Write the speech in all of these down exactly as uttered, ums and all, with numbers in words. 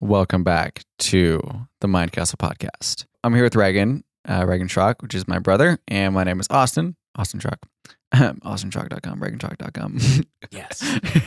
welcome back to the Mind Castle podcast. I'm here with Reagan, uh, Reagan Schrock, which is my brother, and my name is Austin, Austin Schrock, austin schrock dot com, reagan schrock dot com. Yes.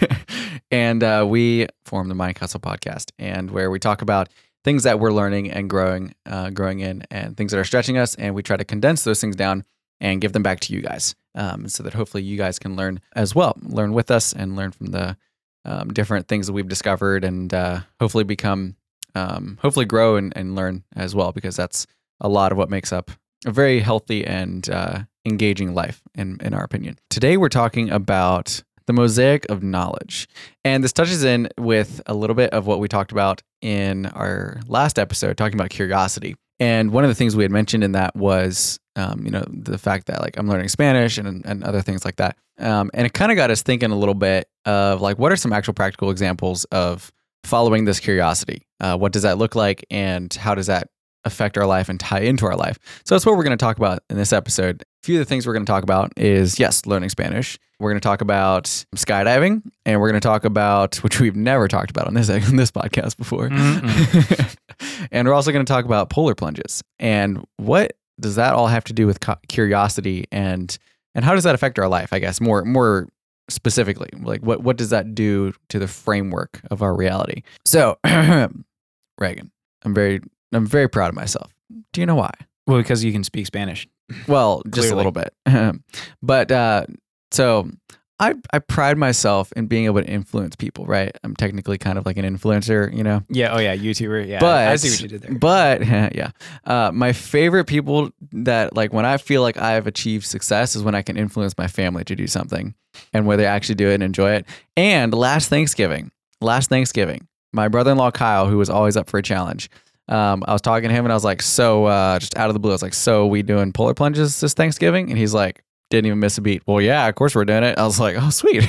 And uh, we form the Mind Castle podcast, and where we talk about things that we're learning and growing, uh, growing in, and things that are stretching us, and we try to condense those things down and give them back to you guys, um, so that hopefully you guys can learn as well, learn with us, and learn from the um, different things that we've discovered, and uh, hopefully become, um, hopefully grow and, and learn as well, because that's a lot of what makes up a very healthy and uh, engaging life, in in our opinion. Today we're talking about the mosaic of knowledge, and this touches in with a little bit of what we talked about in our last episode, talking about curiosity. And one of the things we had mentioned in that was, um, you know, the fact that like I'm learning Spanish and and other things like that. Um, and it kind of got us thinking a little bit of like, what are some actual practical examples of following this curiosity? Uh, what does that look like, and how does that affect our life and tie into our life? So that's what we're going to talk about in this episode. A few of the things we're going to talk about is, yes, learning Spanish. We're going to talk about skydiving, and we're going to talk about, which we've never talked about on this on this podcast before. And we're also going to talk about polar plunges, and what does that all have to do with curiosity, and and how does that affect our life? I guess more more specifically, like what what does that do to the framework of our reality? So, Reagan, I'm very I'm very proud of myself. Do you know why? Well, because you can speak Spanish. Well, just a little bit. But uh, so I I pride myself in being able to influence people, right? I'm technically kind of like an influencer, you know? Yeah. Oh, yeah. YouTuber. Yeah. But, I see what you did there. But yeah, uh, my favorite people that like when I feel like I've achieved success is when I can influence my family to do something, and where they actually do it and enjoy it. And last Thanksgiving, last Thanksgiving, my brother-in-law Kyle, who was always up for a challenge, Um, I was talking to him and I was like, so, uh, just out of the blue, I was like, so we doing polar plunges this Thanksgiving? And he's like, didn't even miss a beat. Well, yeah, of course we're doing it. I was like, oh, sweet.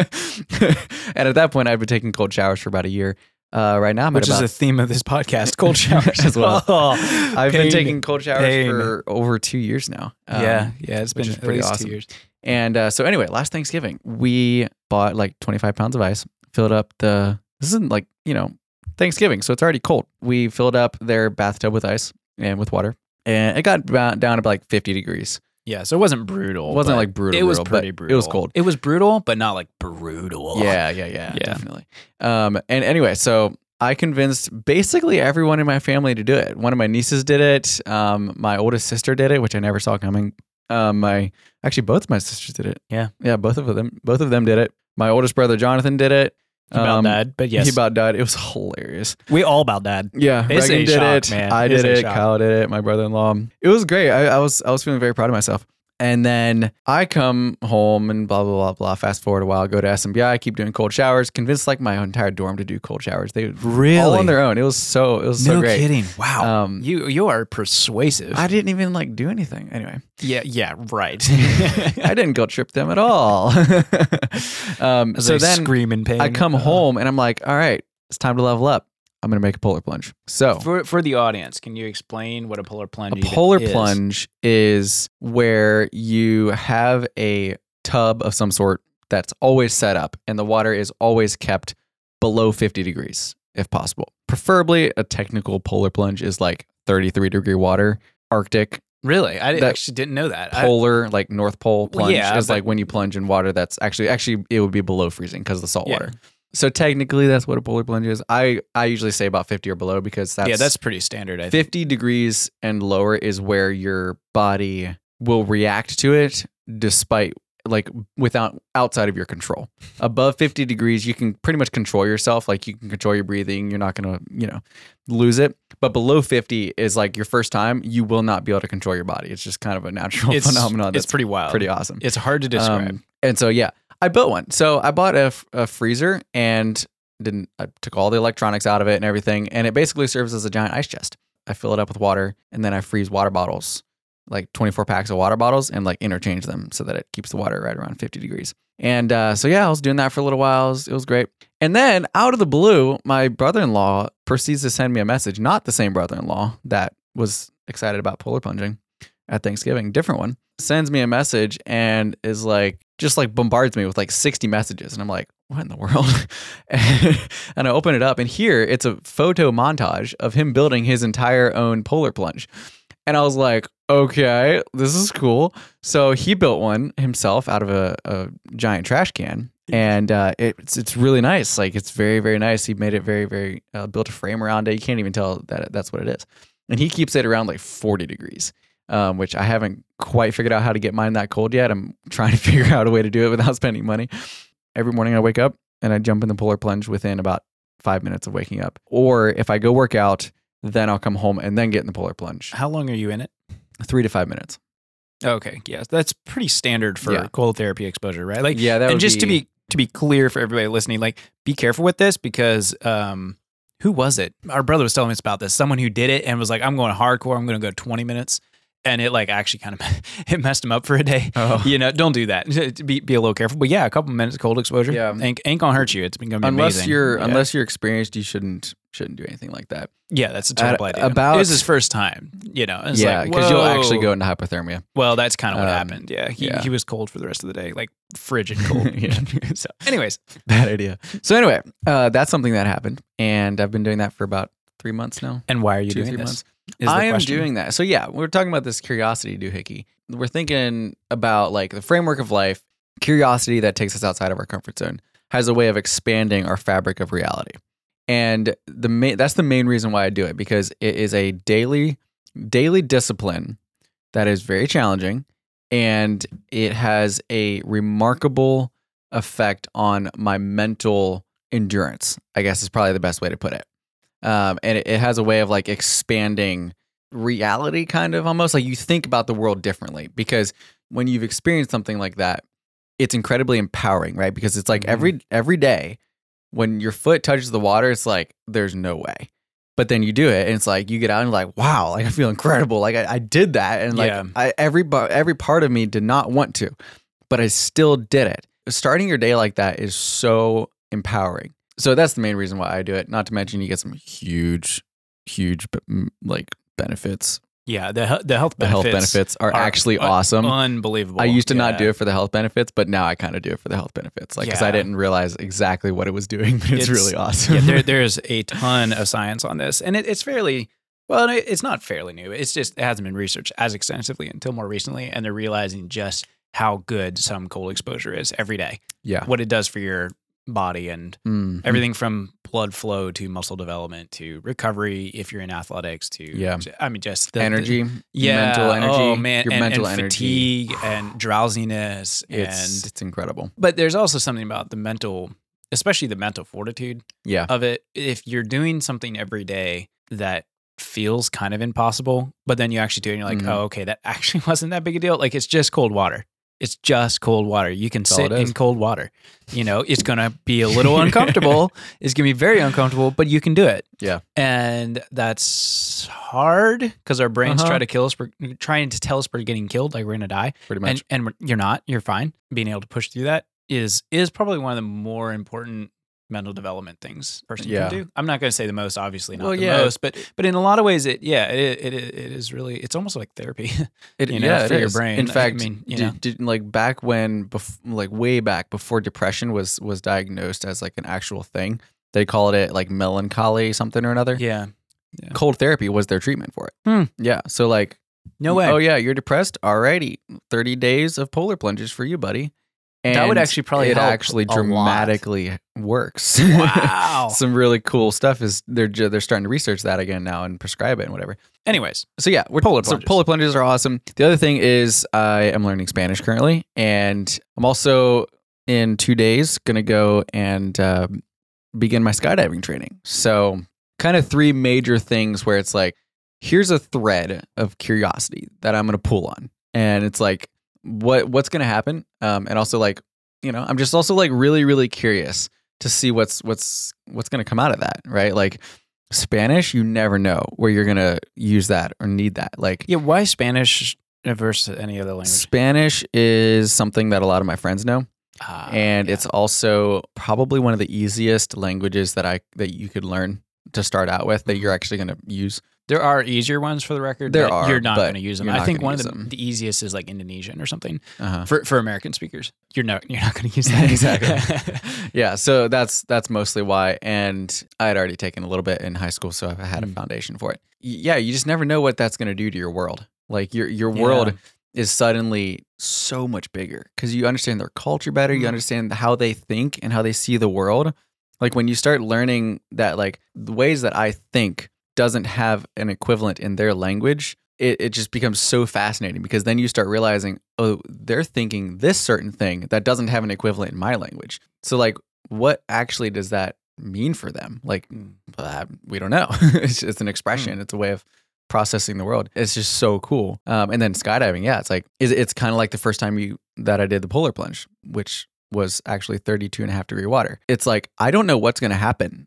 And at that point, I'd been taking cold showers for about a year. Uh, right now, I'm Which at about, is the theme of this podcast, cold showers as well. Oh, I've pain, been taking cold showers pain. for over two years now. Um, yeah. Yeah. It's which been is at pretty least awesome. two years. And uh, so anyway, last Thanksgiving, we bought like twenty-five pounds of ice, filled up the, this isn't like, you know, Thanksgiving, so it's already cold. We filled up their bathtub with ice and with water, and it got down to like fifty degrees. Yeah, so it wasn't brutal. It wasn't like brutal. It was brutal, pretty but brutal. It was cold. It was brutal, but not like brutal. Yeah, yeah, yeah, Yeah. definitely. Um, and anyway, so I convinced basically everyone in my family to do it. One of my nieces did it. Um, my oldest sister did it, which I never saw coming. Um, my actually both of my sisters did it. Yeah, yeah, both of them, both of them did it. My oldest brother Jonathan did it. He about um, died, but yes. He about died. It was hilarious. We all about died. Yeah, It's Reagan a did shock, it. man. I It's did a it. shock. Kyle did it. My brother-in-law. It was great. I, I was I was feeling very proud of myself. And then I come home and blah, blah, blah, blah. Fast forward a while, go to S M B I, keep doing cold showers, convinced like my entire dorm to do cold showers. They Really? all on their own. It was so, it was so No great. kidding. Wow. Um, you you are persuasive. I didn't even like do anything. Anyway, yeah, yeah, right. I didn't guilt trip them at all. um, As so I then scream in pain. I come Uh, home and I'm like, all right, it's time to level up. I'm going to make a polar plunge. So For for the audience, can you explain what a polar plunge a even polar is? plunge is where you have a tub of some sort that's always set up, and the water is always kept below fifty degrees if possible. Preferably, a technical polar plunge is like thirty-three degree water. Arctic, Really? I That actually didn't know that. I- polar, like North Pole Well, plunge yeah, is but- like when you plunge in water that's actually, actually it would be below freezing because of the salt Yeah. water. So technically that's what a polar plunge is. I, I usually say about fifty or below because that's, yeah, that's pretty standard. I think. fifty degrees and lower is where your body will react to it despite like without outside of your control. Above fifty degrees, you can pretty much control yourself. Like you can control your breathing. You're not going to, you know, lose it. But below fifty is like your first time, you will not be able to control your body. It's just kind of a natural It's, phenomenon. it's That's pretty wild. pretty awesome. It's hard to describe. Um, and so, yeah, I built one. So I bought a, f- a freezer and didn't, I took all the electronics out of it and everything. And it basically serves as a giant ice chest. I fill it up with water and then I freeze water bottles, like twenty-four packs of water bottles, and like interchange them so that it keeps the water right around fifty degrees. And uh, so, yeah, I was doing that for a little while. It was, it was great. And then out of the blue, my brother-in-law proceeds to send me a message, not the same brother-in-law that was excited about polar plunging at Thanksgiving, different one, sends me a message and is like, just like bombards me with like sixty messages. And I'm like, what in the world? and, and I open it up and here it's a photo montage of him building his entire own polar plunge. And I was like, okay, this is cool. So he built one himself out of a, a giant trash can. And uh, it's it's really nice. Like it's very, very nice. He made it very, very, uh, built a frame around it. You can't even tell that that's what it is. And he keeps it around like forty degrees, um, which I haven't quite figured out how to get mine that cold yet. I'm trying to figure out a way to do it without spending money. Every morning I wake up and I jump in the polar plunge within about five minutes of waking up. Or if I go work out, then I'll come home and then get in the polar plunge. How long are you in it? Three to five minutes. Okay, yeah, that's pretty standard for Yeah. cold therapy exposure, right? Like, Yeah, that and would just to be- be to be clear for everybody listening, like, be careful with this because, um, who was it? Our brother was telling us about this. Someone who did it and was like, "I'm going hardcore. I'm going to go twenty minutes," and it like actually kind of it messed him up for a day. Oh. You know, don't do that. Be be a little careful. But yeah, a couple minutes of cold exposure, Yeah. ain't, ain't gonna hurt you. It's going to be Unless amazing. you're Yeah. unless you're experienced, you shouldn't shouldn't do anything like that. yeah, that's a terrible At- idea. about- it was his first time. You know, and it's yeah, like, because you'll actually whoa. go into hypothermia. Well, that's kind of what Um, happened. Yeah. He, yeah. he was cold for the rest of the day, like frigid cold. Yeah. So, anyways, Bad idea. So anyway, uh, that's something that happened, and I've been doing that for about three months now. and why are you Two, doing three this? months. Is the I am question. doing that. So yeah, we're talking about this curiosity doohickey. We're thinking about like the framework of life, curiosity that takes us outside of our comfort zone, has a way of expanding our fabric of reality. And the main, that's the main reason why I do it, because it is a daily daily discipline that is very challenging, and it has a remarkable effect on my mental endurance, I guess is probably the best way to put it. Um, and it, it has a way of like expanding reality, kind of almost like you think about the world differently, because when you've experienced something like that, it's incredibly empowering, right? Because it's like Mhm. every every day when your foot touches the water, it's like there's no way. But then you do it, and it's like you get out and you're like, wow, like I feel incredible, like I, I did that, and like Yeah. I, every bu- every part of me did not want to, but I still did it. Starting your day like that is so empowering. So that's the main reason why I do it. Not to mention you get some huge, huge b- m- like benefits. Yeah, the he- the health The benefits health benefits are, are actually un- awesome. unbelievable. I used to not Yeah. do it for the health benefits, but now I kind of do it for the health benefits, like because I Yeah. didn't realize exactly what it was doing. But it's, It's- really awesome. Yeah, there, there's a ton of science on this, and it, it's fairly well. it- It's not fairly new. It's just it hasn't been researched as extensively until more recently, and they're realizing just how good some cold exposure is every day. yeah. What it does for your body and Mm. everything from blood flow to muscle development to recovery if you're in athletics to Yeah. I mean just the, the- energy, yeah, mental energy, oh man, your and, mental and energy. fatigue and drowsiness It's and it's incredible. but there's also something about the mental, especially the mental fortitude Yeah. of it. If you're doing something every day that feels kind of impossible, but then you actually do it and you're like, Mhm. oh, okay, that actually wasn't that big a deal. Like it's just cold water. It's just cold water. You can That's all sit it is. in cold water. You know, it's going to be a little uncomfortable. It's going to be very uncomfortable, but you can do it. Yeah. And that's hard because our brains Uh-huh. try to kill us. We're trying to tell us we're getting killed, like we're going to die. Pretty much. And, and we're, you're not. You're fine. Being able to push through that is is probably one of the more important mental development things a person Yeah. can do. I'm not going to say the most, obviously not Well, the yeah. most, but but in a lot of ways, it yeah, it it, it is really. It's almost like therapy. It, you know, yeah, it for your is. brain. In I fact, mean, you did, know. did- like back when, bef- like way back before depression was was diagnosed as like an actual thing, they called it like melancholy something or another. Yeah. Cold therapy was their treatment for it. Hmm. Yeah. So like, No way. oh yeah, you're depressed. Alrighty, thirty days of polar plunges for you, buddy. And That would actually probably it help actually a lot. dramatically works. Wow. Some really cool stuff is they're ju- they're starting to research that again now and prescribe it and whatever. Anyways, So yeah, we're Polar so plunges. polar plunges are awesome. The other thing is I am learning Spanish currently, and I'm also in two days gonna go and uh, begin my skydiving training. So kind of three major things where it's like, here's a thread of curiosity that I'm gonna pull on, and it's like, what what's gonna happen, um, and also like, you know, I'm just also like really really curious to see what's what's what's gonna come out of that, right? Like. Spanish, you never know where you're gonna use that or need that. Like yeah, why Spanish versus any other language? Spanish is something that a lot of my friends know, Ah, and yeah. it's also probably one of the easiest languages that I that you could learn to start out with that you're actually gonna use. There are easier ones for the record. There but are, you're not but going to use them. you're I not think gonna one of use the, them. the easiest is like Indonesian or something Uh-huh. for for American speakers. You're not you're not going to use that Exactly. Yeah, so that's that's mostly why. And I had already taken a little bit in high school, so I had a Mm. foundation for it. Y- Yeah, you just never know what that's going to do to your world. Like your your world Yeah. is suddenly so much bigger because you understand their culture better. You Mm. understand how they think and how they see the world. Like when you start learning that, like the ways that I think doesn't have an equivalent in their language, it, it just becomes so fascinating because then you start realizing, oh, they're thinking this certain thing that doesn't have an equivalent in my language. So like, what actually does that mean for them? Like, uh, we don't know. it's, it's an expression. It's a way of processing the world. It's just so cool. Um, and then skydiving, yeah, it's like, it's, it's kind of like the first time you that I did the polar plunge, which was actually thirty-two and a half degree water. It's like, I don't know what's going to happen.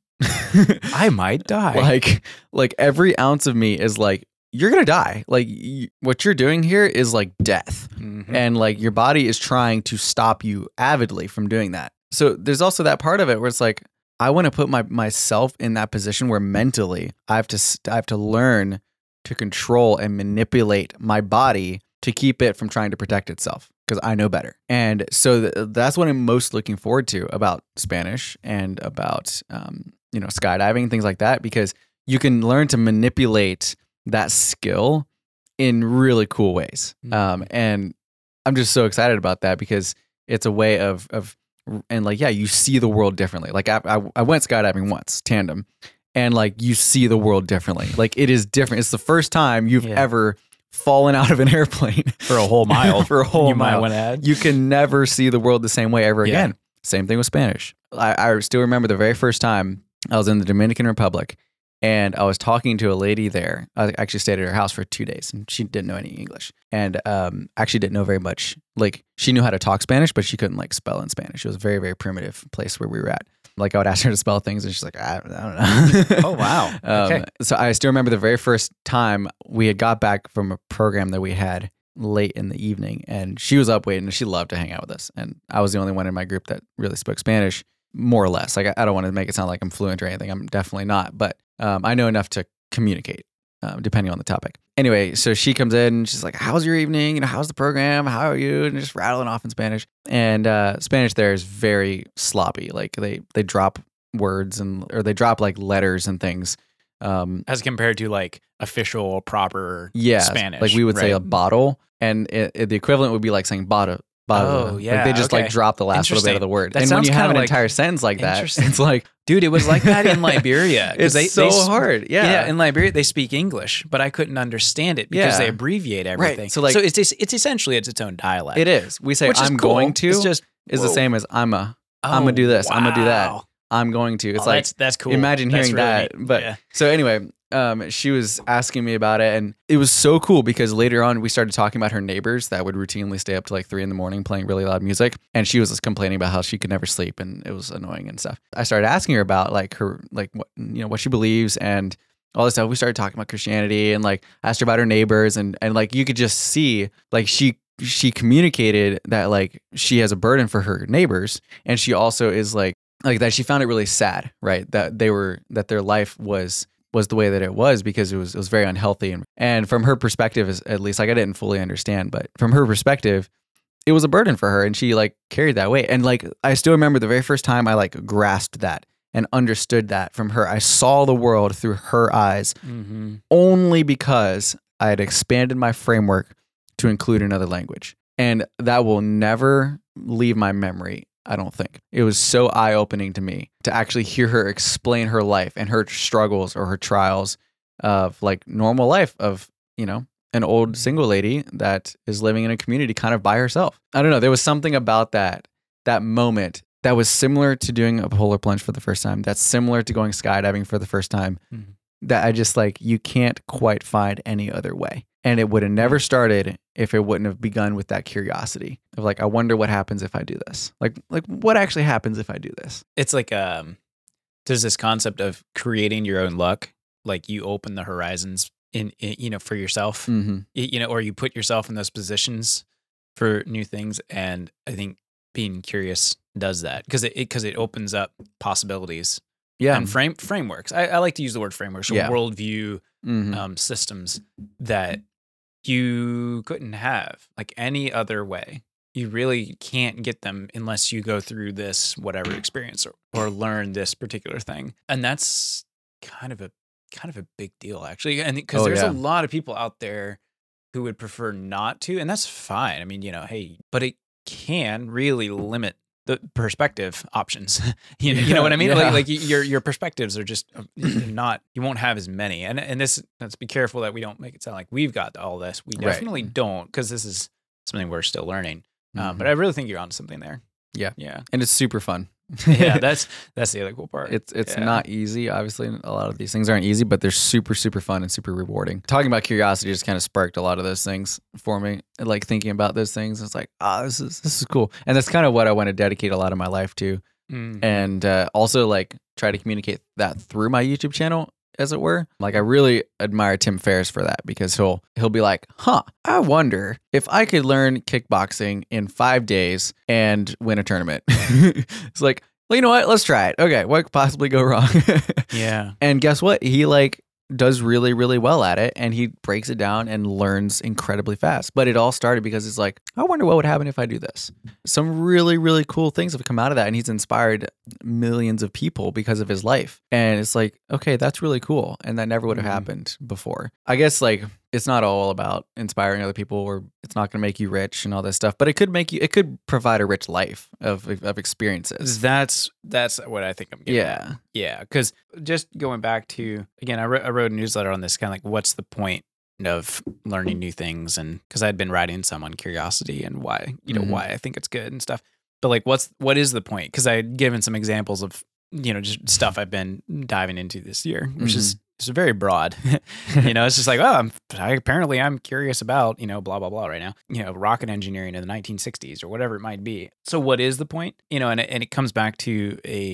I might die. Like, like every ounce of me is like, you're gonna die. Like y- what you're doing here is like death, Mhm. and like your body is trying to stop you avidly from doing that. So there's also that part of it where it's like, I want to put my myself in that position where mentally I have to st- I have to learn to control and manipulate my body to keep it from trying to protect itself because I know better. And so th- that's what I'm most looking forward to about Spanish and about um, you know, skydiving, things like that, because you can learn to manipulate that skill in really cool ways. Mhm. Um, and I'm just so excited about that because it's a way of, of, and like, yeah, you see the world differently. Like I, I, I went skydiving once, tandem, and like you see the world differently. Like it is different. It's the first time you've Yeah. ever fallen out of an airplane For a whole mile. for a whole you might mile. want to add. You can never see the world the same way ever Yeah. again. Same thing with Spanish. I, I still remember the very first time I was in the Dominican Republic and I was talking to a lady there. I actually stayed at her house for two days and she didn't know any English and um, actually didn't know very much. Like she knew how to talk Spanish, but she couldn't like spell in Spanish. It was a very, very primitive place where we were at. Like I would ask her to spell things and she's like, I, I don't know. Oh, wow. Um, Okay. So I still remember the very first time we had got back from a program that we had late in the evening and she was up waiting and she loved to hang out with us. And I was the only one in my group that really spoke Spanish, more or less. Like I, I don't want to make it sound like I'm fluent or anything. I'm definitely not, but um, I know enough to communicate um, depending on the topic. Anyway, so she comes in and she's like, how's your evening? You know, how's the program? How are you? And just rattling off in Spanish. And uh, Spanish there is very sloppy. Like they, they drop words and, or they drop like letters and things. Um, As compared to like official, proper yeah, Spanish. like we would say right? a bottle, and it, it- the equivalent would be like saying bottle. Bottle. Oh, yeah, Like they just okay. like drop the last little bit Interesting. of the word. That and when sounds you have kinda an like- entire sentence like that, Interesting. it's like, Dude, it was like that in Liberia. 'cause it's they, so they sp- hard. Yeah. Yeah, in Liberia they speak English, but I couldn't understand it because Yeah. they abbreviate everything. So, like- so it's it's it's essentially it's its own dialect. It is. We say Which is I'm cool. going to It's just is the whoa. same as I'm a I'm Oh, gonna do this. I'm gonna do that. wow. I'm going to. It's Oh, like that's that's cool. imagine That's hearing really that. neat. But yeah. so anyway, um, she was asking me about it, and it was so cool because later on we started talking about her neighbors that would routinely stay up to like three in the morning playing really loud music, and she was just complaining about how she could never sleep and it was annoying and stuff. I started asking her about like her like what you know what she believes and all this stuff. We started talking about Christianity and like asked her about her neighbors and and like you could just see like she she communicated that like she has a burden for her neighbors and she also is like like that she found it really sad, right? That they were that their life was was the way that it was because it was it was very unhealthy and and from her perspective is at least like I didn't fully understand, but from her perspective it was a burden for her and she like carried that weight. And like I still remember the very first time I like grasped that and understood that from her. I saw the world through her eyes Mm-hmm. only because I had expanded my framework to include another language. And that will never leave my memory, I don't think. It was so eye-opening to me to actually hear her explain her life and her struggles or her trials of like normal life of, you know, an old single lady that is living in a community kind of by herself. I don't know. There was something about that, that moment that was similar to doing a polar plunge for the first time. That's similar to going skydiving for the first time. Mhm. That I just like, you can't quite find any other way. And it would have never started if it wouldn't have begun with that curiosity of like, I wonder what happens if I do this. Like, like what actually happens if I do this? It's like um there's this concept of creating your own luck. Like you open the horizons in, in you know, for yourself. Mm-hmm. Y- you know, or you put yourself in those positions for new things. And I think being curious does that because it because it, it opens up possibilities Yeah. and frame frameworks. I, I like to use the word frameworks or Yeah. worldview Mhm. um, systems that you couldn't have like any other way. You really can't get them unless you go through this whatever experience or, or learn this particular thing. And that's kind of a kind of a big deal actually. And because Oh, there's yeah. a lot of people out there who would prefer not to, and that's fine. I mean, you know, hey, but it can really limit the perspective options. you, know, you know what I mean? Yeah. Like, like your your perspectives are just not. You won't have as many. And and this, let's be careful that we don't make it sound like we've got all this. We Right. definitely don't, because this is something we're still learning. Um, Mhm. but I really think you're onto something there. Yeah. Yeah. And it's super fun. Yeah. That's that's the other cool part. It's it's Yeah. not easy. Obviously, a lot of these things aren't easy, but they're super super fun and super rewarding. Talking about curiosity just kind of sparked a lot of those things for me. Like thinking about those things, it's like, ah, oh, this is this is cool, and that's kind of what I want to dedicate a lot of my life to, Mhm. and uh, also like try to communicate that through my YouTube channel, as it were. Like I really admire Tim Ferriss for that, because he'll he'll be like, huh, I wonder if I could learn kickboxing in five days and win a tournament. It's like, well, you know what? Let's try it. Okay, what could possibly go wrong? Yeah. And guess what? He like does really, really well at it, and he breaks it down and learns incredibly fast. But it all started because it's like, I wonder what would happen if I do this. Some really, really cool things have come out of that, and he's inspired millions of people because of his life. And it's like, okay, that's really cool, and that never would have Mhm. happened before. I guess like it's not all about inspiring other people, or it's not going to make you rich and all this stuff, but it could make you, it could provide a rich life of of experiences. That's that's what I think I'm getting at. Yeah. Yeah, because just going back to, again, I, wrote I wrote a newsletter on this, kind of like, what's the point of learning new things? And because I'd been writing some on curiosity and why, you know, Mhm. why I think it's good and stuff. But like, what's what is the point? Because I had given some examples of, you know, just stuff I've been diving into this year, which is it's very broad. You know, it's just like, oh, I'm I, apparently I'm curious about, you know, blah blah blah right now. You know, rocket engineering in the nineteen sixties or whatever it might be. So what is the point? You know, and it, and it comes back to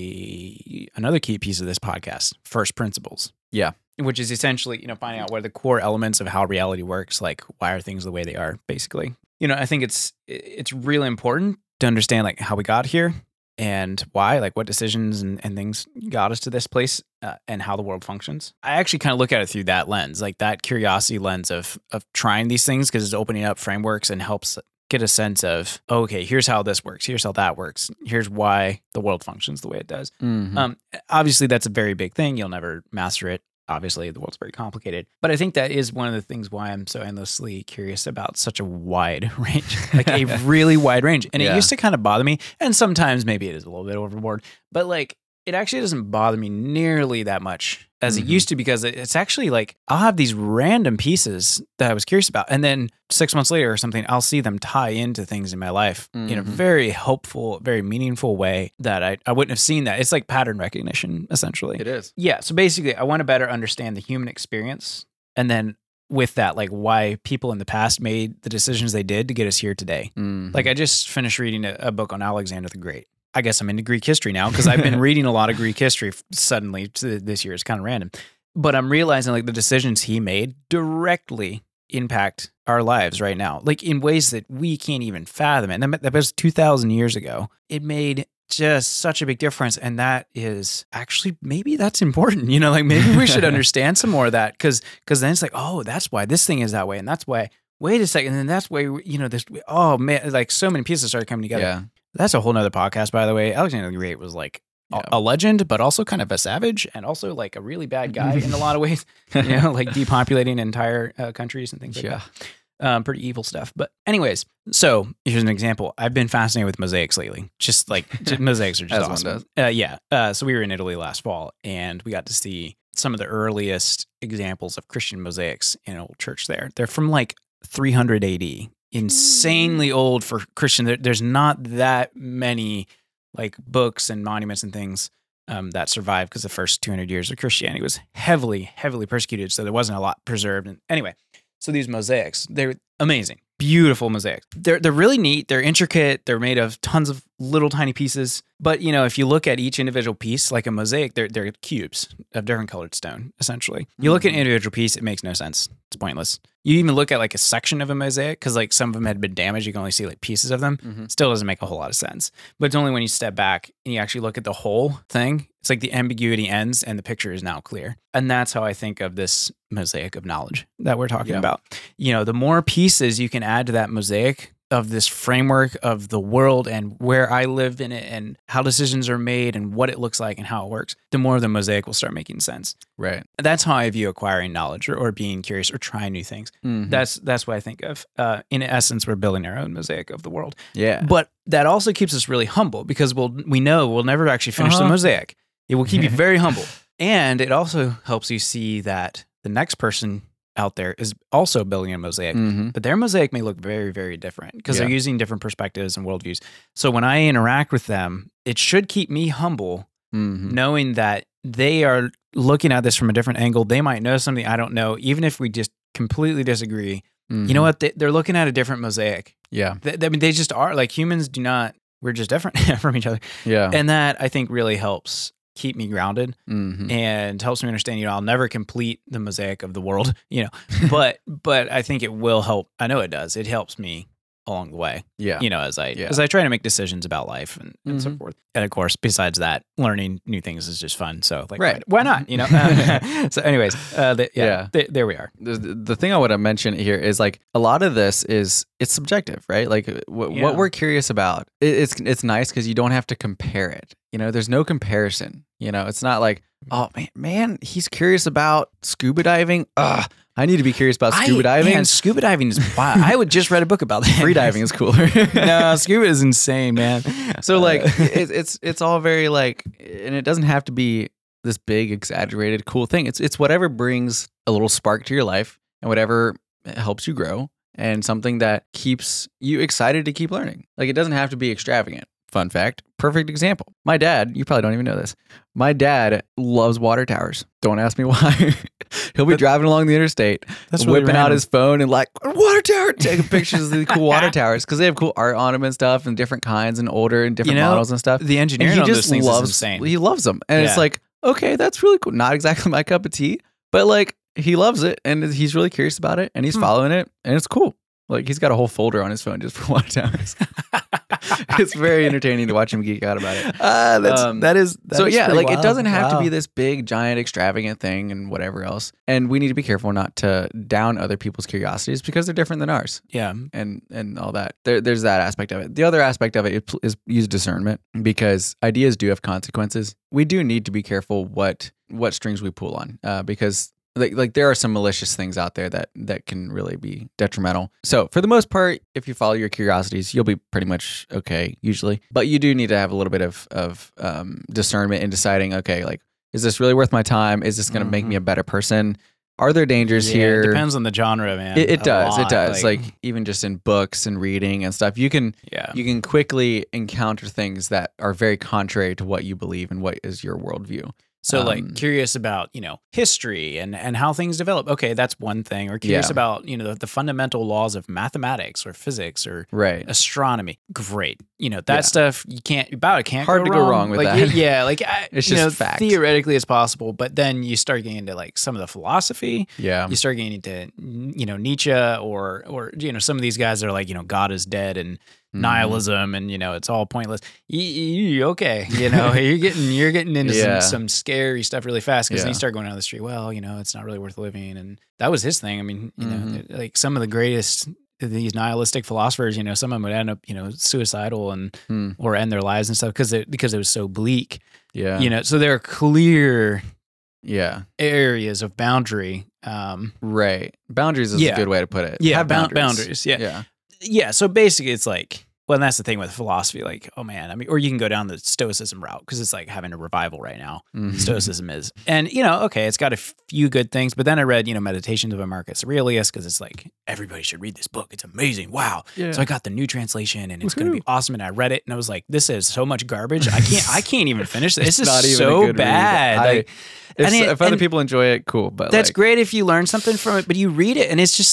a another key piece of this podcast: first principles. Yeah. Which is essentially, you know, finding out what are the core elements of how reality works. Like, why are things the way they are? Basically, you know, I think it's it's really important to understand like how we got here and why, like what decisions and, and things got us to this place, uh, and how the world functions. I actually kind of look at it through that lens, like that curiosity lens of of trying these things, because it's opening up frameworks and helps get a sense of, okay, here's how this works, here's how that works, here's why the world functions the way it does. Mhm. Um, obviously, that's a very big thing. You'll never master it. Obviously, the world's very complicated. But I think that is one of the things why I'm so endlessly curious about such a wide range, like a really wide range. And Yeah. it used to kind of bother me. And sometimes maybe it is a little bit overboard, but like it actually doesn't bother me nearly that much as Mhm. it used to, because it- it's actually like I'll have these random pieces that I was curious about. And then six months later or something, I'll see them tie into things in my life in a Mhm. very hopeful, very meaningful way that I, I wouldn't have seen that. It's like pattern recognition, essentially. It is. Yeah. So basically, I want to better understand the human experience. And then with that, like why people in the past made the decisions they did to get us here today. Mhm. Like I just finished reading a, a book on Alexander the Great. I guess I'm into Greek history now because I've been reading a lot of Greek history f- suddenly to this year. It's kind of random. But I'm realizing like the decisions he made directly impact our lives right now, like in ways that we can't even fathom it. And that, that was two thousand years ago. It made just such a big difference. And that is actually, maybe that's important, you know, like maybe we should understand some more of that, because because then it's like, oh, that's why this thing is that way. And that's why, wait a second. And then that's why, you know, this, oh man, like so many pieces started coming together. Yeah. That's a whole nother podcast, by the way. Alexander the Great was like a- Yeah. a legend, but also kind of a savage and also like a really bad guy in a lot of ways, you know, like depopulating entire uh, countries and things like Yeah. that. Um, pretty evil stuff. But anyways, so here's an example. I've been fascinated with mosaics lately. Just like just, mosaics are just As one awesome. Uh, yeah. Uh, so we were in Italy last fall and we got to see some of the earliest examples of Christian mosaics in an old church there. They're from like three hundred A D. Insanely old for Christian. There, there's not that many like books and monuments and things um, that survived, because the first two hundred years of Christianity was heavily, heavily persecuted. So there wasn't a lot preserved. And anyway, so these mosaics, they're amazing, beautiful mosaics. They're they're really neat. They're intricate. They're made of tons of little tiny pieces. But you know, if you look at each individual piece, like a mosaic, they're they're cubes of different colored stone. Essentially, you look at an individual piece, it makes no sense. It's pointless. You even look at like a section of a mosaic, because like some of them had been damaged. You can only see like pieces of them. Mhm. Still doesn't make a whole lot of sense. But it's only when you step back and you actually look at the whole thing, It's like the ambiguity ends and the picture is now clear. And that's how I think of this mosaic of knowledge that we're talking Yeah. about. You know, the more pieces you can add to that mosaic of this framework of the world and where I live in it and how decisions are made and what it looks like and how it works, the more the mosaic will start making sense. Right. That's how I view acquiring knowledge or, or being curious or trying new things. Mhm. That's that's what I think of. Uh, in essence, we're building our own mosaic of the world. yeah. But that also keeps us really humble because we'll we know we'll never actually finish Uh-huh. the mosaic. It will keep you very humble. And it also helps you see that the next person out there is also building a mosaic. Mhm. But their mosaic may look very, very different because they're Yeah. using different perspectives and worldviews. So when I interact with them, it should keep me humble, Mhm. knowing that they are looking at this from a different angle. They might know something I don't know, even if we just completely disagree. You know Mhm. what? They, they're looking at a different mosaic. Yeah. They, I mean, they just are. Like humans do not, we're just different from each other. Yeah. And that I think really helps keep me grounded Mhm. and helps me understand, you know, I'll never complete the mosaic of the world, you know, but, but I think it will help. I know it does. It helps me along the way, Yeah. you know, as I, Yeah. as I try to make decisions about life and, and so Mhm. forth. And of course, besides that, learning new things is just fun. So like, Right. why, why not, you know? So anyways, uh, the, yeah, Yeah. th- there we are. the, the thing I want to mention here is like a lot of this is it's subjective, right? Like w- Yeah. what we're curious about, it, it's it's nice because you don't have to compare it. You know, there's no comparison. You know, it's not like, oh man, man, he's curious about scuba diving. Ugh, I need to be curious about scuba I, diving. Man, scuba diving is wild. I would just read a book about that. Free diving is cooler. No, scuba is insane, man. So like Uh, it, it's it's all very like, and it doesn't have to be this big exaggerated cool thing. It's it's whatever brings a little spark to your life and whatever helps you grow and something that keeps you excited to keep learning. Like it doesn't have to be extravagant. Fun fact, perfect example. My dad, you probably don't even know this. My dad loves water towers. Don't ask me why. He'll be That- driving along the interstate, That's really whipping out random. his phone and like, water tower, taking pictures of the cool water towers because they have cool art on them and stuff and different kinds and older and different You know, models and stuff. The And engineering he on those just things loves, is insane. he loves them. And it's Yeah. like, okay, that's really cool. Not exactly my cup of tea, but like he loves it and he's really curious about it and he's Hmm. following it and it's cool. Like he's got a whole folder on his phone just for water towers. It's very entertaining to watch him geek out about it. Ah, that's Um, that is that so is yeah, pretty like it wild. doesn't have to Wow. be this big, giant, extravagant thing and whatever else. And we need to be careful not to down other people's curiosities because they're different than ours Yeah, and and all that. There, there's that aspect of it. The other aspect of it is, is use discernment because ideas do have consequences. We do need to be careful what what strings we pull on uh, because. Like, like there are some malicious things out there that that can really be detrimental. So for the most part, if you follow your curiosities, you'll be pretty much okay usually. But you do need to have a little bit of of um, discernment in deciding, okay, like is this really worth my time? Is this going to make me a better person? Are there dangers Yeah, here? It depends on the genre, man. It, it A does. lot. It does. Like, even just in books and reading and stuff, you can yeah, you can quickly encounter things that are very contrary to what you believe and what is your worldview. so um, like curious about you know history and and how things develop. Okay, that's one thing. Or curious Yeah. about you know the, the fundamental laws of mathematics or physics or Right. astronomy. Great. You know that Yeah. stuff you can't about it can't Hard go to go wrong. wrong with like, that. Yeah, like I, It's you just know, fact. theoretically it's possible, but then you start getting into like some of the philosophy. Yeah. You start getting into you know Nietzsche or or you know some of these guys that are like you know God is dead and Mhm. nihilism and you know it's all pointless. You, you, okay, you know you're getting you're getting into Yeah. some, some scary stuff really fast because then Yeah. you start going down the street. Well, you know it's not really worth living, and that was his thing. I mean, you know, Mhm. like some of the greatest these nihilistic philosophers, you know, some of them would end up you know suicidal and Hmm. or end their lives and stuff because it because it was so bleak. Yeah. You know, so there are clear Yeah. areas of boundary. Um, Right. Boundaries is Yeah. a good way to put it. Yeah, Have bound- boundaries, yeah. Yeah. yeah, so basically it's like, well, and that's the thing with philosophy. Like, oh man, I mean, or you can go down the Stoicism route because it's like having a revival right now. Mhm. Stoicism is, and you know, okay, it's got a few good things, but then I read, you know, Meditations of a Marcus Aurelius because it's like everybody should read this book. It's amazing. Wow. Yeah. So I got the new translation and it's going to be Woohoo. awesome. And I read it and I was like, this is so much garbage. I can't, I can't even finish this. This is not even a so good read. bad. I- Like, If, and it- if other and people enjoy it, cool. But that's like, great if you learn something from it, but you read it and it's just like,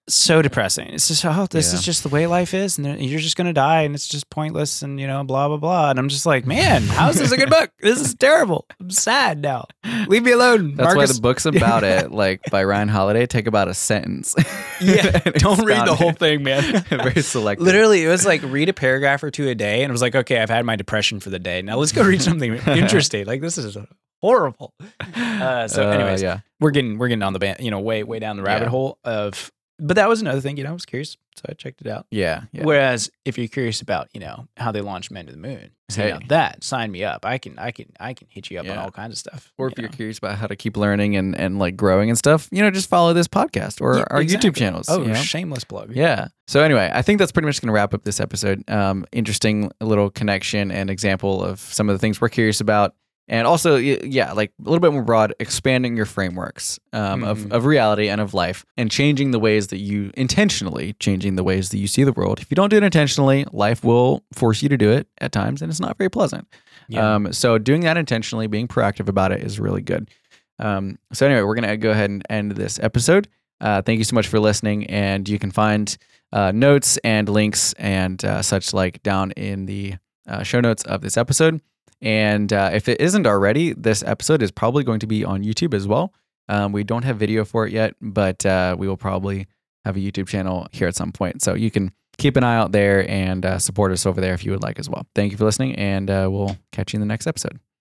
so depressing. It's just, oh, this Yeah. is just the way life is, and you're just gonna die, and it's just pointless, and you know, blah blah blah. And I'm just like, man, how is this a good book? This is terrible. I'm sad now. Leave me alone. That's Marcus. why the books about it, like by Ryan Holiday, take about a sentence. Yeah, And don't read the expound whole it. thing, man. Very selective. Literally, it was like read a paragraph or two a day, and it was like, okay, I've had my depression for the day. Now let's go read something interesting. Like this is horrible. Uh, so, Uh, anyways, yeah. we're getting we're getting on the ban- you know way way down the rabbit Yeah. hole of. But that was another thing, you know, I was curious, so I checked it out. Yeah. Yeah. Whereas if you're curious about, you know, how they launched Men to the Moon, so, you know, Hey. that sign me up. I can I can I can hit you up on Yeah. all kinds of stuff. Or if you you're know. curious about how to keep learning and, and like growing and stuff, you know, just follow this podcast or Yeah, our exactly. YouTube channels. Oh, you know? shameless plug. Yeah. So anyway, I think that's pretty much going to wrap up this episode. Um, interesting little connection and example of some of the things we're curious about. And also, y- yeah, like a little bit more broad, expanding your frameworks um, Mhm. of, of reality and of life and changing the ways that you intentionally changing the ways that you see the world. If you don't do it intentionally, life will force you to do it at times and it's not very pleasant. Yeah. Um, so doing that intentionally, being proactive about it is really good. Um, so anyway, we're going to go ahead and end this episode. Uh, thank you so much for listening. And you can find uh, notes and links and uh, such like down in the uh, show notes of this episode. And uh, if it isn't already, this episode is probably going to be on YouTube as well. Um, we don't have video for it yet, but uh, we will probably have a YouTube channel here at some point. So you can keep an eye out there and uh, support us over there if you would like as well. Thank you for listening, and uh, we'll catch you in the next episode.